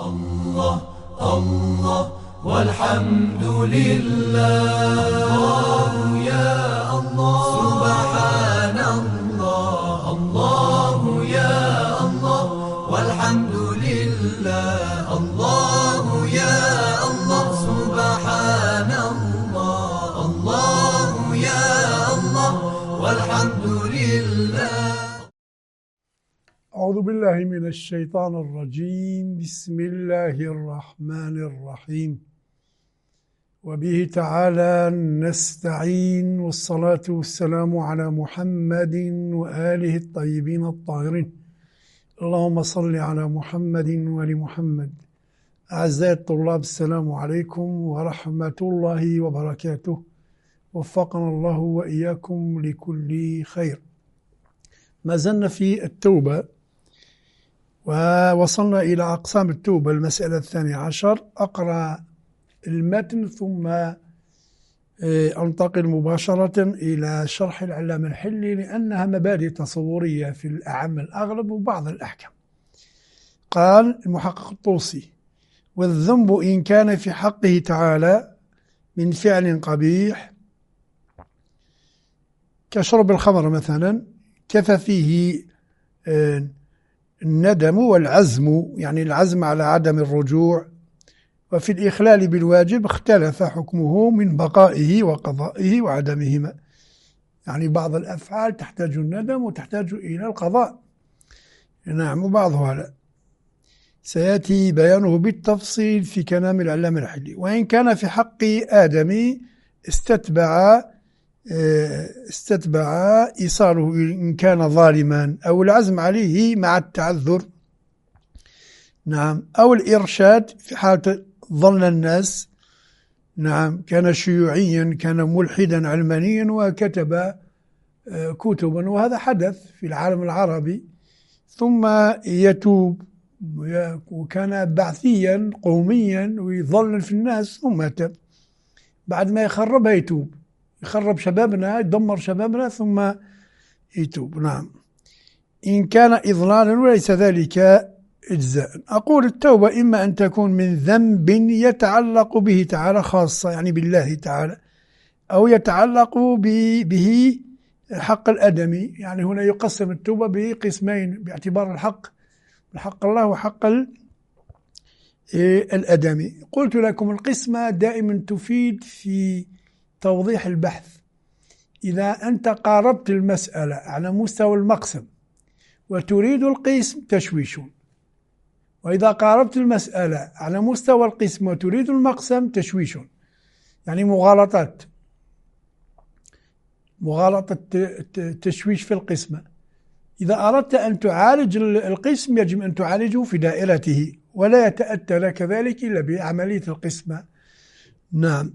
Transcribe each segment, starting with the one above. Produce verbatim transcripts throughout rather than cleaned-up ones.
الله الله والحمد لله. الله يا الله سبحان الله. الله يا الله والحمد لله. الله يا الله سبحان الله. الله يا الله والحمد لله. أعوذ بالله من الشيطان الرجيم. بسم الله الرحمن الرحيم. وبه تعالى نستعين، والصلاة والسلام على محمد وآله الطيبين الطاهرين. اللهم صل على محمد وآل محمد. أعزائي الطلاب، السلام عليكم ورحمة الله وبركاته. وفقنا الله وإياكم لكل خير. ما زلنا في التوبة، ووصلنا إلى أقسام التوبة، المسألة الثانية عشر. أقرأ المتن ثم أنتقل مباشرة إلى شرح العلامة الحلي، لأنها مبادئ تصورية في الأعم الأغلب وبعض الأحكام. قال المحقق الطوسي: والذنب إن كان في حقه تعالى من فعل قبيح كشرب الخمر مثلا، كفى فيه الندم والعزم، يعني العزم على عدم الرجوع. وفي الإخلال بالواجب اختلف حكمه من بقائه وقضائه وعدمهما، يعني بعض الأفعال تحتاج الندم وتحتاج إلى القضاء، نعم، وبعضها لا. سيأتي بيانه بالتفصيل في كلام العلامة الحلي. وإن كان في حق آدمي استتبع استتبع إيصاله إن كان ظالما، أو العزم عليه مع التعذر، نعم، أو الإرشاد في حالة ظن الناس، نعم، كان شيوعيا، كان ملحدا علمانيا وكتب كتبا، وهذا حدث في العالم العربي، ثم يتوب، وكان بعثيا قوميا ويظلل في الناس، ثم تاب بعد ما يخربها، يتوب، يخرب شبابنا، يدمر شبابنا، ثم يتوب، نعم، إن كان إضلالا وليس ذلك إجزاء. أقول التوبة إما أن تكون من ذنب يتعلق به تعالى خاصة، يعني بالله تعالى، أو يتعلق به حق الأدمي، يعني هنا يقسم التوبة بقسمين باعتبار الحق، حق الله وحق الأدمي. قلت لكم القسمة دائما تفيد في توضيح البحث. إذا أنت قاربت المسألة على مستوى المقسم وتريد القسم، تشويش، وإذا قاربت المسألة على مستوى القسم وتريد المقسم، تشويش، يعني مغالطات، مغالطة تشويش في القسمة. إذا أردت أن تعالج القسم يجب أن تعالجه في دائرته، ولا يتأتى لك ذلك إلا بعملية القسمة، نعم.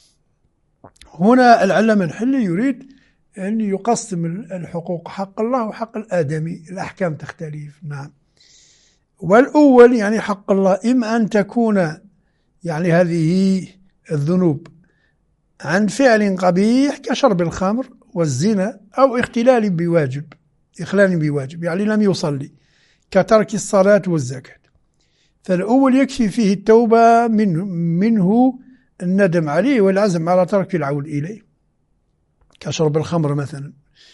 هنا العلامة الحلي يريد أن يقسم الحقوق، حق الله وحق الآدمي، الأحكام تختلف، نعم. والأول يعني حق الله إما أن تكون يعني هذه الذنوب عن فعل قبيح كشرب الخمر والزنا، أو اختلال بواجب، إخلال بواجب، يعني لم يصلي، كترك الصلاة والزكاة. فالأول يكفي فيه التوبة منه, منه الندم عليه والعزم على ترك العود إليه، كشرب الخمر مثلا،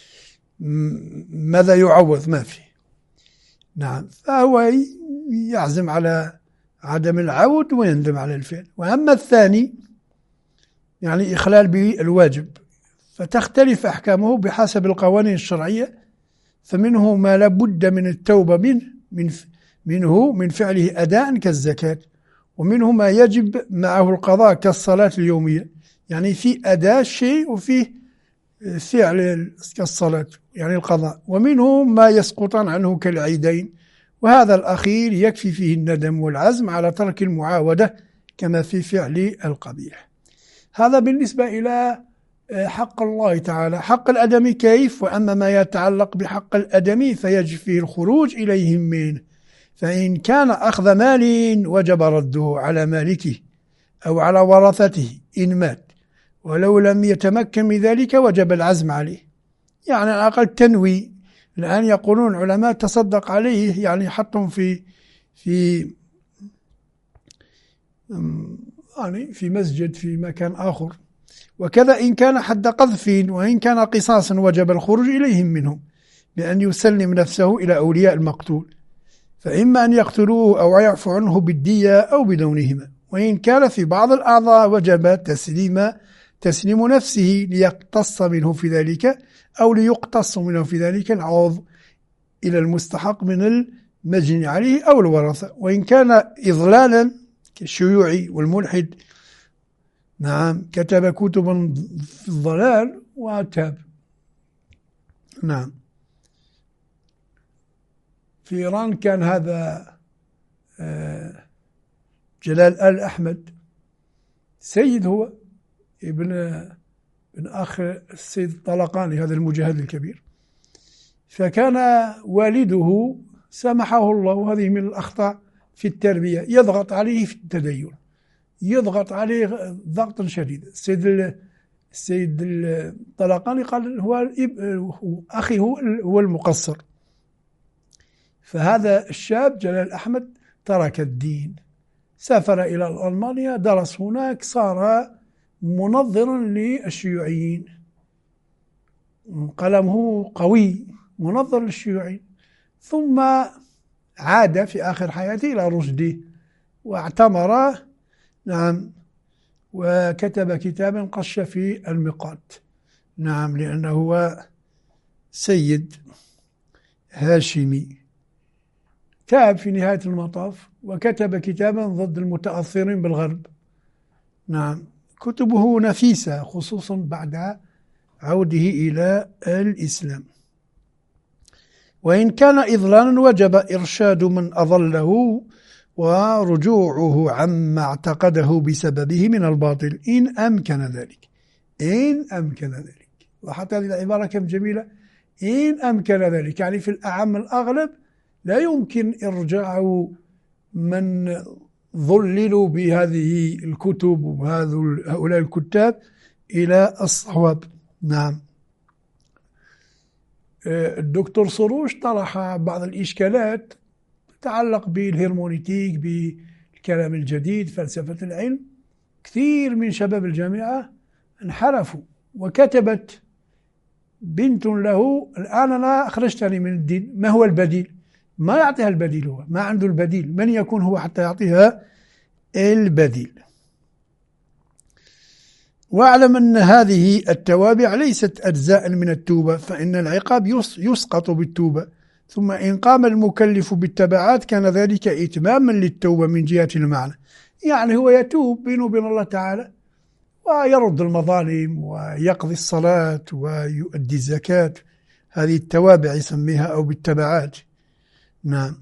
ماذا يعوض؟ ما فيه، نعم، فهو يعزم على عدم العود ويندم على الفعل. وأما الثاني يعني إخلال بالواجب، فتختلف أحكامه بحسب القوانين الشرعية، فمنه ما لابد من التوبة منه من منه من فعله أداء كالزكاة، ومنه ما يجب معه القضاء كالصلاة اليومية، يعني في أداء شيء وفيه فعل كالصلاة يعني القضاء، ومنه ما يسقطان عنه كالعيدين، وهذا الأخير يكفي فيه الندم والعزم على ترك المعاودة كما في فعل القبيح. هذا بالنسبة إلى حق الله تعالى. حق الأدمي كيف؟ وأما ما يتعلق بحق الأدمي فيجب فيه الخروج إليهم منه، فإن كان أخذ مال وجب رده على مالكه أو على ورثته إن مات، ولو لم يتمكن من ذلك وجب العزم عليه، يعني على الأقل تنوي. الآن يقولون علماء تصدق عليه، يعني حطهم في في يعني في مسجد في مكان آخر. وكذا إن كان حد قذف وإن كان قصاصا وجب الخروج إليهم منهم بأن يسلم نفسه إلى أولياء المقتول، فإما أن يقتلوه أو يعفو عنه بالدية أو بدونهما. وإن كان في بعض الأعضاء وجب تسليم تسليم نفسه ليقتص منه في ذلك أو ليقتص منه في ذلك العوض إلى المستحق من المجني عليه أو الورثة. وإن كان إضلالا كالشيوعي والملحد، نعم، كتب كتبا في الضلال وتاب. نعم. في إيران كان هذا جلال آل أحمد سيد، هو ابن ابن أخ السيد الطلقاني هذا المجاهد الكبير. فكان والده سامحه الله، هذه من الأخطاء في التربية، يضغط عليه في التدين، يضغط عليه ضغطا شديدا. السيد السيد الطلقاني قال هو أخي هو هو المقصر. فهذا الشاب جلال أحمد ترك الدين، سافر إلى ألمانيا، درس هناك، صار منظرا للشيوعيين، قلمه قوي، منظر للشيوعيين. ثم عاد في آخر حياته إلى رشده واعتمر، نعم، وكتب كتابا قش في المقات، نعم، لأنه هو سيد هاشمي. تاب في نهاية المطاف وكتب كتابا ضد المتأثرين بالغرب، نعم، كتبه نفيسة خصوصا بعد عوده إلى الإسلام. وإن كان إضلالا وجب إرشاد من أضله ورجوعه عما اعتقده بسببه من الباطل إن أمكن ذلك، إن أمكن ذلك. وحتى هذه العبارة كم جميلة، إن أمكن ذلك، يعني في الأعم الأغلب لا يمكن إرجاع من ضللوا بهذه الكتب وهؤلاء الكتاب إلى الصواب. نعم. الدكتور سروش طرح بعض الإشكالات تتعلق بالهرمونيتيك، بالكلام الجديد، فلسفة العلم. كثير من شباب الجامعة انحرفوا، وكتبت بنت له الآن أنا أخرجتني من الدين، ما هو البديل؟ ما يعطيها البديل، هو ما عنده البديل، من يكون هو حتى يعطيها البديل؟ واعلم أن هذه التوابع ليست أجزاء من التوبة، فإن العقاب يسقط بالتوبة، ثم إن قام المكلف بالتبعات كان ذلك إتماما للتوبة من جهة المعنى، يعني هو يتوب بينه وبين الله تعالى ويرد المظالم ويقضي الصلاة ويؤدي الزكاة، هذه التوابع يسميها أو بالتبعات. نعم.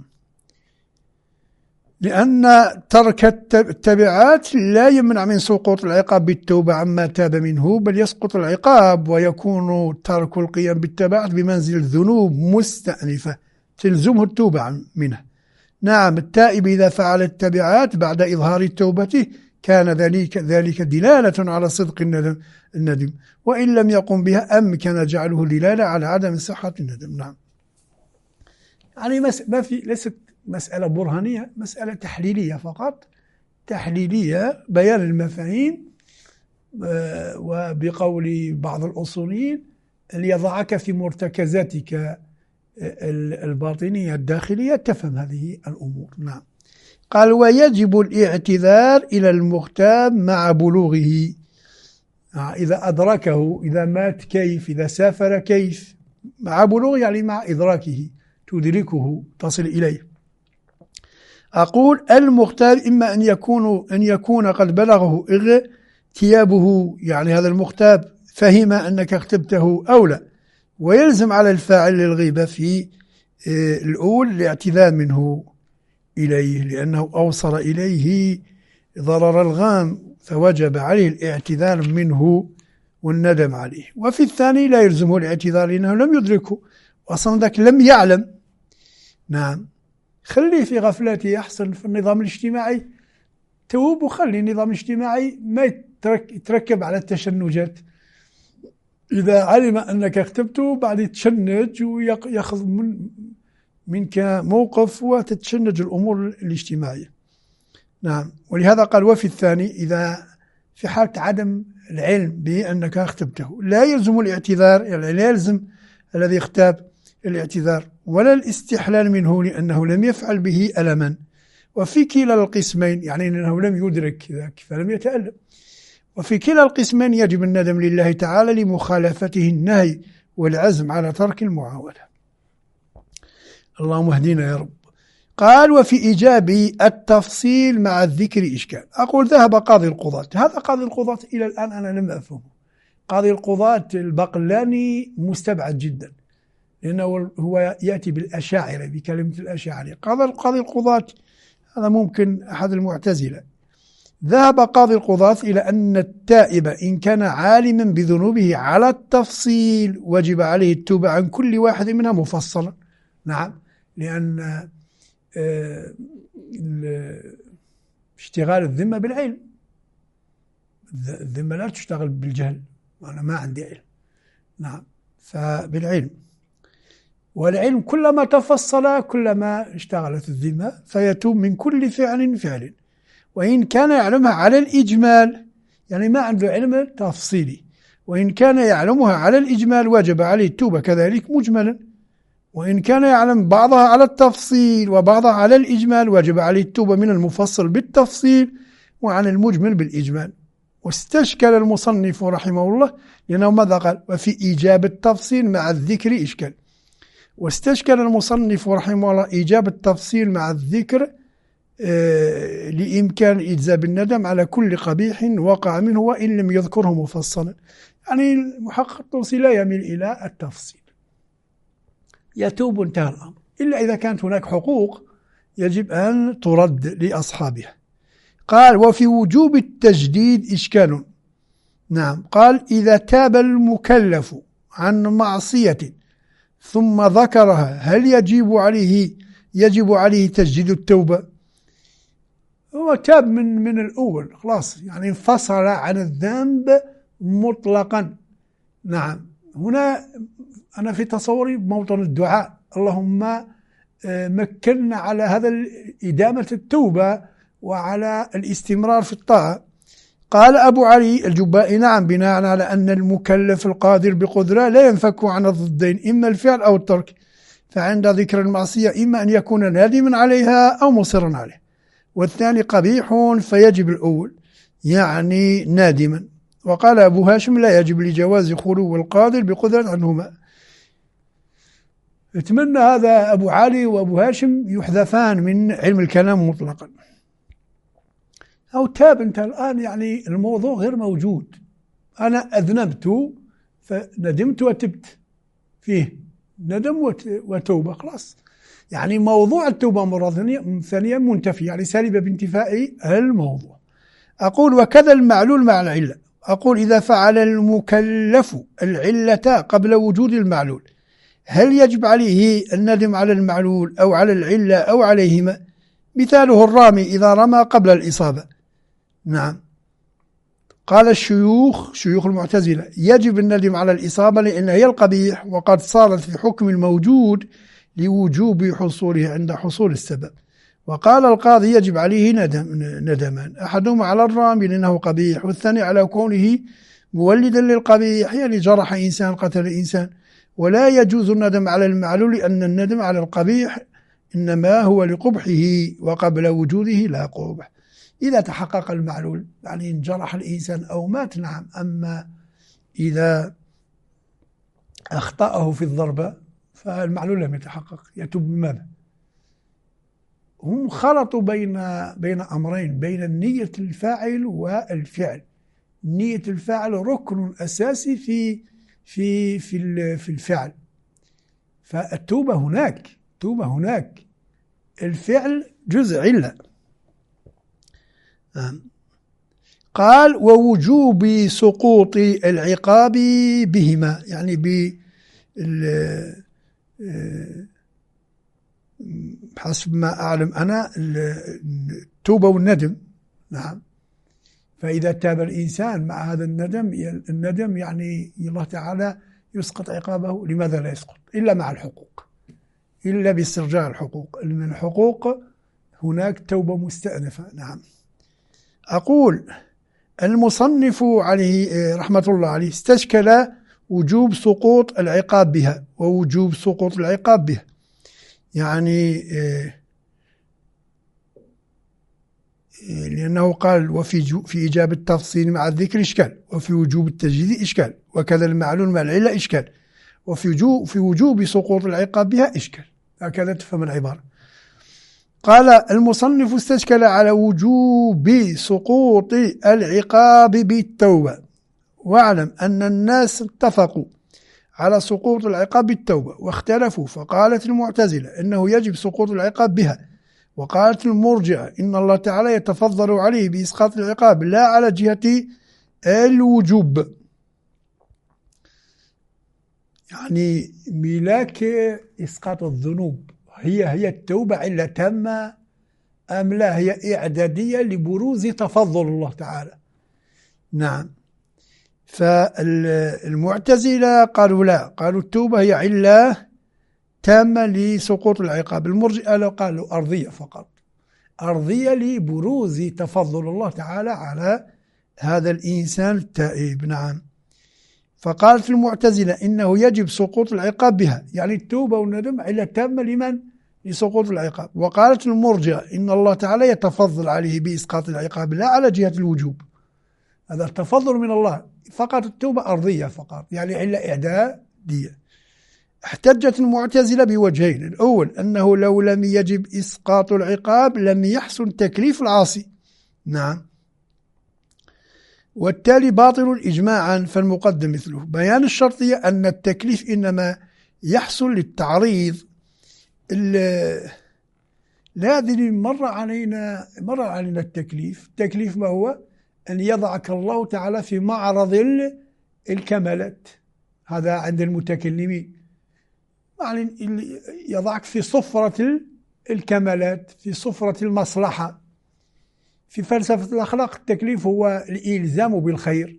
لأن ترك التبعات لا يمنع من سقوط العقاب بالتوبة عما تاب منه، بل يسقط العقاب ويكون ترك القيام بالتبعات بمنزل الذنوب مستأنفة تلزمه التوبة منها. نعم. التائب إذا فعل التبعات بعد إظهار توبته كان ذلك ذلك دلالة على صدق الندم الندم وإن لم يقم بها أمكن جعله دلالة على عدم صحة الندم. نعم. يعني ما في ليست مسألة برهانية، مسألة تحليلية فقط، تحليلية، بيان المفاهيم، وبقول بعض الأصوليين ليضعك في مرتكزاتك الباطنية الداخلية تفهم هذه الأمور. نعم. قال ويجب الاعتذار إلى المغتاب مع بلوغه، إذا أدركه، إذا مات كيف، إذا سافر كيف، مع بلوغه يعني مع إدراكه، تدركه، تصل إليه. أقول المغتاب إما أن يكون أن يكون قد بلغه اغتيابه، يعني هذا المغتاب فهم أنك اغتبته أو لا، ويلزم على الفاعل للغيبة في الأول الاعتذار منه إليه لأنه أوصل إليه ضرر الغام، فوجب عليه الاعتذار منه والندم عليه. وفي الثاني لا يلزمه الاعتذار لأنه لم يدركه، أصلا ذاك لم يعلم. نعم. خليه في غفلته أحسن. في النظام الاجتماعي توب، وخلي النظام الاجتماعي ما يتركب على التشنجات. إذا علم أنك اغتبته بعد يتشنج ويأخذ من منك موقف وتتشنج الأمور الاجتماعية. نعم. ولهذا قال وفي الثاني إذا في حالة عدم العلم بأنك اغتبته لا يلزم الاعتذار، يعني لا يلزم الذي اغتاب الاعتذار ولا الاستحلال منه لأنه لم يفعل به ألما. وفي كلا القسمين، يعني أنه لم يدرك ذاك فلم يتألم، وفي كلا القسمين يجب الندم لله تعالى لمخالفته النهي والعزم على ترك المعاودة. اللهم اهدنا يا رب. قال وفي إيجاب التفصيل مع الذكر إشكال. أقول ذهب قاضي القضاة، هذا قاضي القضاة إلى الآن أنا لم أفهمه. قاضي القضاة البقلاني مستبعد جدا لأنه هو يأتي بالأشاعرة بكلمة الأشاعرة. قاضي القضاة هذا ممكن أحد المعتزلة. ذهب قاضي القضاة إلى أن التائب إن كان عالما بذنوبه على التفصيل وجب عليه التوبة عن كل واحد منها مفصلا. نعم، لأن اشتغال الذمة بالعلم، الذمة لا تشتغل بالجهل، أنا ما عندي علم. نعم، فبالعلم، والعلم كلما تفصل كلما اشتغلت الذمة فيتوب من كل فعل فعل. وإن كان يعلمها على الإجمال، يعني ما عنده علم تفصيلي، وإن كان يعلمها على الإجمال وجب عليه التوبة كذلك مجملا. وإن كان يعلم بعضها على التفصيل وبعضها على الإجمال وجب عليه التوبة من المفصل بالتفصيل وعن المجمل بالإجمال. واستشكل المصنف رحمه الله لأنه ماذا قال؟ وفي إيجاب التفصيل مع الذكر إشكال. واستشكل المصنف رحمه الله إيجاب التفصيل مع الذكر آه لإمكان إجزاء بالندم على كل قبيح وقع منه وإن لم يذكره مفصلا. يعني المحقق الطوسي لا يميل إلى التفصيل، يتوب انتهى الأمر، إلا إذا كانت هناك حقوق يجب أن ترد لأصحابها. قال وفي وجوب التجديد إشكال. نعم، قال إذا تاب المكلف عن معصية ثم ذكرها هل يجب عليه يجب عليه تجديد التوبة؟ هو تاب من من الأول خلاص، يعني انفصل عن الذنب مطلقا. نعم، هنا أنا في تصوري موطن الدعاء، اللهم مكننا على هذا إدامة التوبة وعلى الاستمرار في الطاعة. قال أبو علي الجبائي نعم، بناء على أن المكلف القادر بقدرة لا ينفك عن الضدين إما الفعل أو الترك، فعند ذكر المعصية إما أن يكون نادما عليها أو مصرا عليه، والثاني قبيح فيجب الأول يعني نادما. وقال أبو هاشم لا يجب لجواز خلو القادر بقدرة عنهما. اتمنى هذا أبو علي وأبو هاشم يحذفان من علم الكلام مطلقا. أو تاب أنت الآن، يعني الموضوع غير موجود، أنا أذنبت فندمت وتبت فيه، ندم وتوبة خلاص، يعني موضوع التوبة مرة ثانية منتفي، يعني سالبة بانتفاء الموضوع. أقول وكذا المعلول مع العلة. أقول إذا فعل المكلف العلة قبل وجود المعلول هل يجب عليه الندم على المعلول أو على العلة أو عليهما؟ مثاله الرامي إذا رمى قبل الإصابة. نعم، قال الشيوخ شيوخ المعتزلة يجب الندم على الإصابة لأنها هي القبيح وقد صارت في حكم الموجود لوجوب حصوله عند حصول السبب. وقال القاضي يجب عليه ندم ندمان، أحدهما على الرامي لأنه قبيح، والثاني على كونه مولدا للقبيح، يعني جرح إنسان قتل إنسان. ولا يجوز الندم على المعلول لأن الندم على القبيح إنما هو لقبحه وقبل وجوده لا قبح. إذا تحقق المعلول يعني إن جرح الإنسان أو مات نعم، أما إذا أخطأه في الضربة فالمعلول لم يتحقق، يتوب بماذا؟ هم خلطوا بين بين أمرين، بين النية الفاعل والفعل. نية الفاعل ركن أساسي في في في في الفعل، فالتوبة هناك، توبة هناك، الفعل جزء علة. قال ووجوب سقوط العقاب بهما، يعني ب حسب ما أعلم أنا التوبة والندم. نعم، فإذا تاب الإنسان مع هذا الندم، الندم يعني الله تعالى يسقط عقابه. لماذا لا يسقط؟ إلا مع الحقوق، إلا باسترجاع الحقوق، لأن الحقوق هناك توبة مستأنفة. نعم. أقول المصنف عليه رحمة الله عليه استشكل وجوب سقوط العقاب بها ووجوب سقوط العقاب بها، يعني لأنه قال وفي في إيجاب التفصيل مع الذكر إشكال، وفي وجوب التجديد إشكال، وكذا المعلول مع العلة إشكال، وفي وجوب في وجوب سقوط العقاب بها إشكال. هكذا تفهم العبارة. قال المصنف استشكل على وجوب سقوط العقاب بالتوبة، واعلم أن الناس اتفقوا على سقوط العقاب بالتوبة واختلفوا، فقالت المعتزلة إنه يجب سقوط العقاب بها، وقالت المرجئة إن الله تعالى يتفضل عليه بإسقاط العقاب لا على جهة الوجوب. يعني ملاك إسقاط الذنوب هي هي التوبة علة تامة أم لا هي إعدادية لبروز تفضل الله تعالى؟ نعم. فالمعتزلة قالوا لا، قالوا التوبة هي علة تامة لسقوط العقاب. المرجئة قالوا أرضية فقط، أرضية لبروز تفضل الله تعالى على هذا الإنسان التائب. نعم. فقالت المعتزلة إنه يجب سقوط العقاب بها، يعني التوبة والندم علة تامة لمن؟ لسقوط العقاب. وقالت المرجئة إن الله تعالى يتفضل عليه بإسقاط العقاب لا على جهة الوجوب، هذا التفضل من الله فقط، التوبة أرضية فقط، يعني علة إعدادية. احتجت المعتزلة بوجهين: الأول أنه لو لم يجب إسقاط العقاب لم يحسن تكليف العاصي. نعم. والتالي باطل إجماعا، فالمقدم مثله. بيان الشرطية أن التكليف إنما يحصل للتعريض. الذي مر علينا مر علينا التكليف. التكليف ما هو؟ أن يضعك الله تعالى في معرض الكمالات، هذا عند المتكلمين، يعني يضعك في صفرة الكمالات، في صفرة المصلحة. في فلسفة الأخلاق التكليف هو الإلزام بالخير،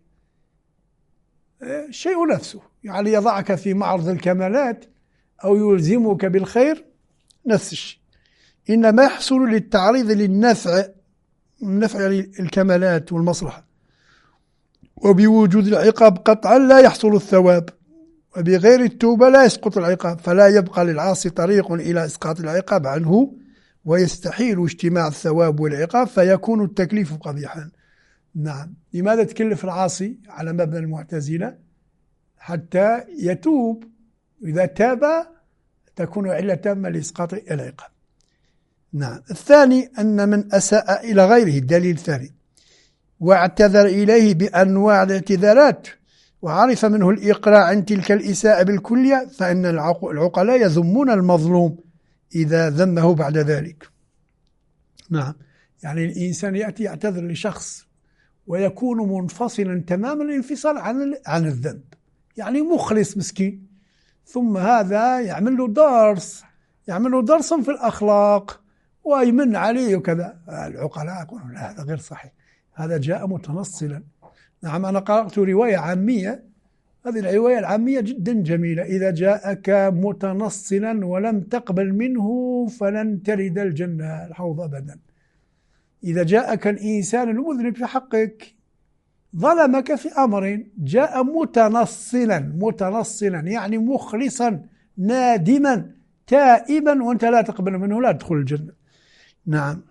شيء نفسه، يعني يضعك في معرض الكمالات أو يلزمك بالخير، نفس الشيء. إنما يحصل للتعريض للنفع، النفع الكمالات والمصلحة. وبوجود العقاب قطعا لا يحصل الثواب، وبغير التوبة لا يسقط العقاب، فلا يبقى للعاصي طريق إلى إسقاط العقاب عنه، ويستحيل اجتماع الثواب والعقاب، فيكون التكليف قبيحا. نعم. لماذا تكلف العاصي على مبنى المعتزلة؟ حتى يتوب، إذا تاب تكون علة تامة لإسقاط العقاب. نعم. الثاني أن من أساء إلى غيره، الدليل الثاني، واعتذر إليه بأنواع الاعتذارات وعرف منه الإقلاع عن تلك الإساءة بالكلية، فإن العقلاء يذمون المظلوم إذا ذمه بعد ذلك. نعم. يعني الإنسان يأتي يعتذر لشخص ويكون منفصلا تماما الانفصال عن عن الذنب، يعني مخلص مسكين، ثم هذا يعمل له درس يعمل له درسا في الأخلاق ويمن عليه وكذا. العقلاء يقولون لا، هذا غير صحيح، هذا جاء متنصلا. نعم. أنا قرأت رواية عامية، هذه الرواية العامية جدا جميلة: إذا جاءك متنصلا ولم تقبل منه فلن ترد الجنة الحوض أبدا. إذا جاءك الإنسان المذنب في حقك، ظلمك في أمر، جاء متنصلا متنصلا يعني مخلصا نادما تائبا وأنت لا تقبل منه، لا تدخل الجنة. نعم.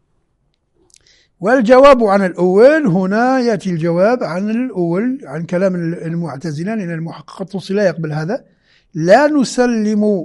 والجواب عن الأول، هنا يأتي الجواب عن الأول، عن كلام المعتزلة، لأن المحقق الطوسي لا يقبل هذا. لا نسلم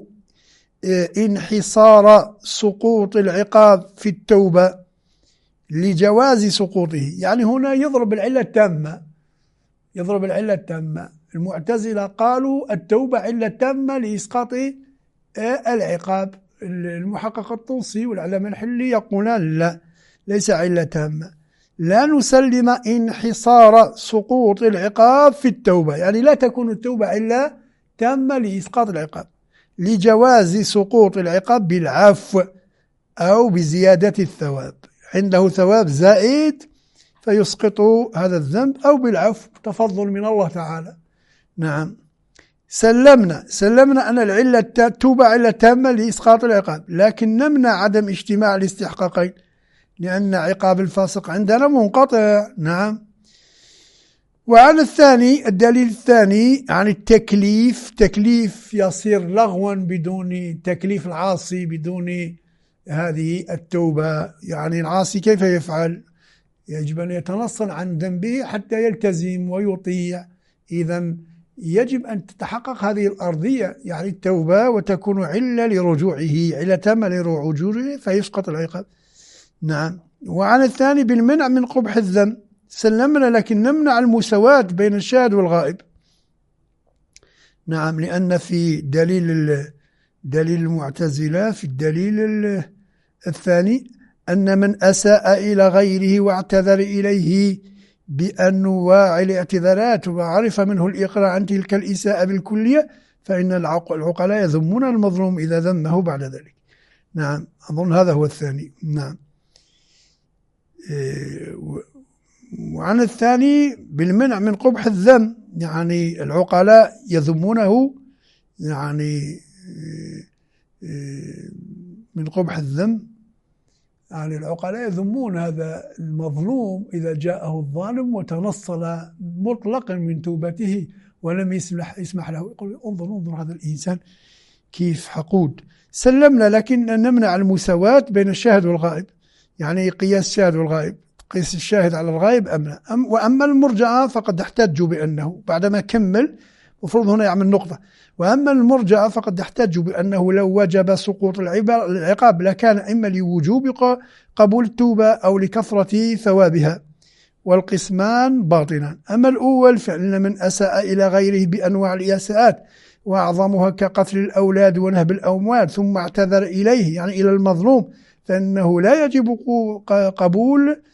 انحصار سقوط العقاب في التوبة لجواز سقوطه، يعني هنا يضرب العلة التامة يضرب العلة التامة. المعتزلة قالوا التوبة علة تامة لإسقاط العقاب. المحقق الطوسي والعلامة الحلي يقولان لا، ليس علة تامة. لا نسلم انحصار سقوط العقاب في التوبة، يعني لا تكون التوبة علة تامة لإسقاط العقاب، لجواز سقوط العقاب بالعفو أو بزيادة الثواب، عنده ثواب زائد فيسقط هذا الذنب، أو بالعفو، تفضل من الله تعالى. نعم. سلمنا سلمنا أن العلة التوبة علة تامة لإسقاط العقاب، لكن نمنع عدم اجتماع الاستحقاقين لأن عقاب الفاسق عندنا منقطع. نعم. وعن الثاني الدليل الثاني عن التكليف، تكليف يصير لغوا بدون تكليف العاصي بدون هذه التوبة. يعني العاصي كيف يفعل؟ يجب أن يتنصل عن ذنبه حتى يلتزم ويطيع. إذن يجب أن تتحقق هذه الأرضية، يعني التوبة، وتكون علة لرجوعه، علة تامة لرجوعه فيسقط العقاب. نعم. وعن الثاني بالمنع من قبح الذنب، سلمنا لكن نمنع المساواة بين الشاهد والغائب. نعم، لأن في دليل دليل المعتزلة في الدليل الثاني أن من أساء إلى غيره واعتذر إليه بأنواع الاعتذارات وعرف منه الإقرار عن تلك الإساءة بالكلية فإن العقلاء يذمون المظلوم إذا ذمه بعد ذلك. نعم، أظن هذا هو الثاني. نعم. وعن الثاني بالمنع من قبح الذنب، يعني العقلاء يذمونه يعني من قبح الذنب، يعني العقلاء يذمون هذا المظلوم إذا جاءه الظالم وتنصل مطلقا من توبته ولم يسمح, يسمح له، يقول انظر انظر هذا الإنسان كيف حقود. سلمنا لكن نمنع المساواة بين الشاهد والغائب، يعني قياس الشاهد والغائب، قيس الشاهد على الغائب أم لا. أم وأما المرجعة فقد احتجوا بأنه بعدما كمل مفروض هنا يعمل نقطة، وأما المرجعة فقد احتجوا بأنه لو وجب سقوط العقاب لكان إما لوجوب قبول التوبة أو لكثرة ثوابها، والقسمان باطنان. أما الأول فإن من أساء إلى غيره بأنواع الإساءات وأعظمها كقتل الأولاد ونهب الأموال ثم اعتذر إليه، يعني إلى المظلوم، فإنه لا يجب قبول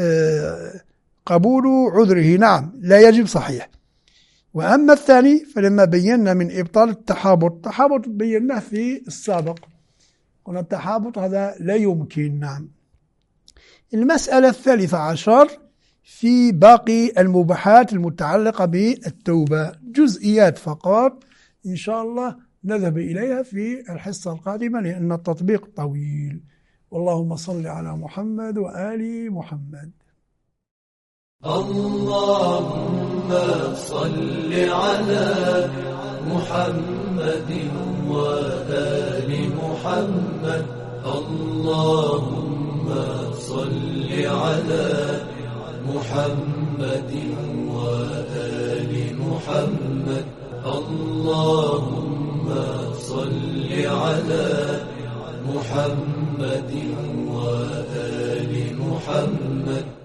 قبول عذره. نعم، لا يجب، صحيح. وأما الثاني فلما بينا من إبطال التحابط، التحابط بيناه في السابق، قلنا التحابط هذا لا يمكن. نعم. المسألة الثالثة عشر في باقي المباحات المتعلقة بالتوبة، جزئيات فقط إن شاء الله نذهب إليها في الحصة القادمة لأن التطبيق طويل. اللهم صل على محمد وآل محمد. اللهم صل على محمد وآل محمد. اللهم صل على محمد وآل محمد. اللهم صل على محمد وآل محمد.